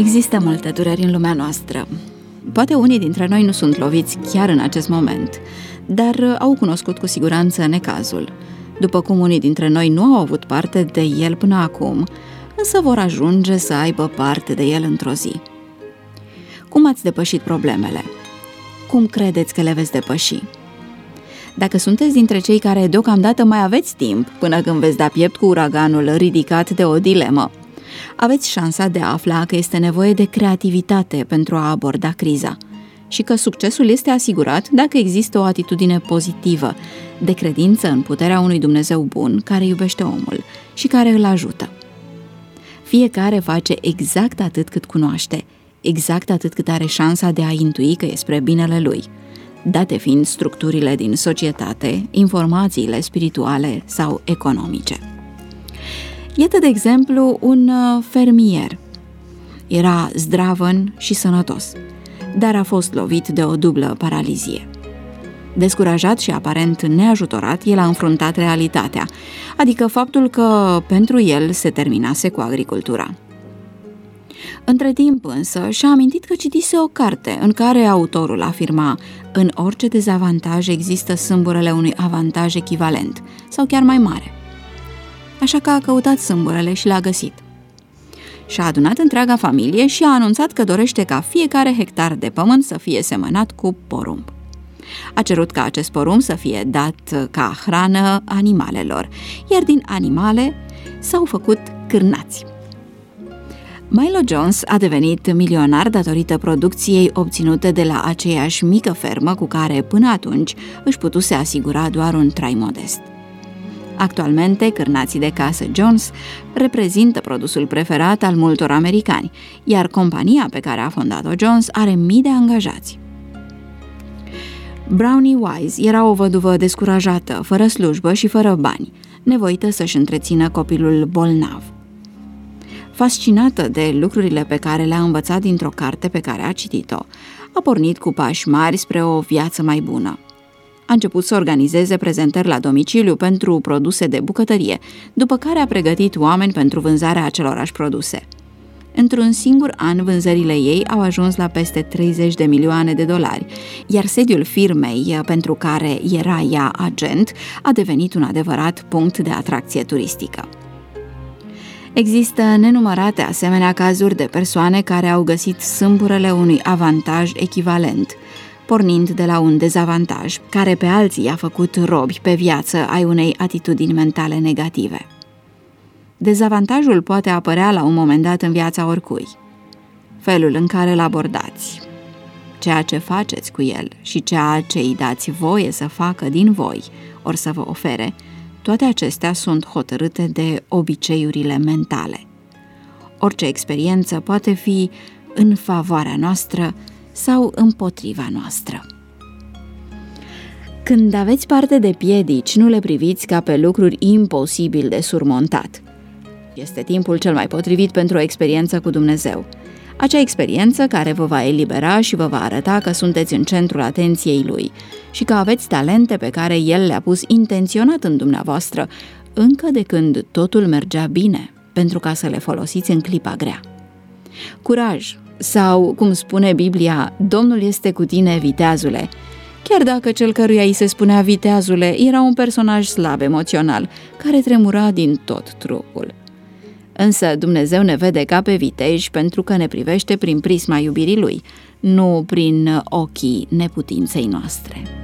Există multe dureri în lumea noastră. Poate unii dintre noi nu sunt loviți chiar în acest moment, dar au cunoscut cu siguranță necazul, după cum unii dintre noi nu au avut parte de el până acum, însă vor ajunge să aibă parte de el într-o zi. Cum ați depășit problemele? Cum credeți că le veți depăși? Dacă sunteți dintre cei care deocamdată mai aveți timp până când veți da piept cu uraganul ridicat de o dilemă, aveți șansa de a afla că este nevoie de creativitate pentru a aborda criza și că succesul este asigurat dacă există o atitudine pozitivă, de credință în puterea unui Dumnezeu bun care iubește omul și care îl ajută. Fiecare face exact atât cât cunoaște, exact atât cât are șansa de a intui că e spre binele lui, date fiind structurile din societate, informațiile spirituale sau economice. Iată, de exemplu, un fermier. Era zdravăn și sănătos, dar a fost lovit de o dublă paralizie. Descurajat și aparent neajutorat, el a înfruntat realitatea, adică faptul că pentru el se terminase cu agricultura. Între timp însă și-a amintit că citise o carte în care autorul afirma: în orice dezavantaj există sâmburele unui avantaj echivalent sau chiar mai mare. Așa că a căutat sâmburele și l-a găsit. Și-a adunat întreaga familie și a anunțat că dorește ca fiecare hectar de pământ să fie semănat cu porumb. A cerut ca acest porumb să fie dat ca hrană animalelor, iar din animale s-au făcut cârnați. Milo Jones a devenit milionar datorită producției obținute de la aceeași mică fermă cu care până atunci își putuse asigura doar un trai modest. Actualmente, cârnații de casă Jones reprezintă produsul preferat al multor americani, iar compania pe care a fondat-o Jones are mii de angajați. Brownie Wise era o văduvă descurajată, fără slujbă și fără bani, nevoită să-și întrețină copilul bolnav. Fascinată de lucrurile pe care le-a învățat dintr-o carte pe care a citit-o, a pornit cu pași mari spre o viață mai bună. A început să organizeze prezentări la domiciliu pentru produse de bucătărie, după care a pregătit oameni pentru vânzarea acelorași produse. Într-un singur an, vânzările ei au ajuns la peste 30 de milioane de dolari, iar sediul firmei pentru care era ea agent a devenit un adevărat punct de atracție turistică. Există nenumărate asemenea cazuri de persoane care au găsit sâmburele unui avantaj echivalent, pornind de la un dezavantaj care pe alții i-a făcut robi pe viață ai unei atitudini mentale negative. Dezavantajul poate apărea la un moment dat în viața oricui. Felul în care îl abordați, ceea ce faceți cu el și ceea ce îi dați voie să facă din voi, ori să vă ofere, toate acestea sunt hotărâte de obiceiurile mentale. Orice experiență poate fi în favoarea noastră sau împotriva noastră. Când aveți parte de piedici, nu le priviți ca pe lucruri imposibil de surmontat. Este timpul cel mai potrivit pentru o experiență cu Dumnezeu. Acea experiență care vă va elibera și vă va arăta că sunteți în centrul atenției Lui și că aveți talente pe care El le-a pus intenționat în dumneavoastră, încă de când totul mergea bine, pentru ca să le folosiți în clipa grea. Curaj! Sau, cum spune Biblia, Domnul este cu tine, viteazule, chiar dacă cel căruia îi se spunea viteazule era un personaj slab emoțional, care tremura din tot trupul. Însă Dumnezeu ne vede ca pe viteji pentru că ne privește prin prisma iubirii Lui, nu prin ochii neputinței noastre.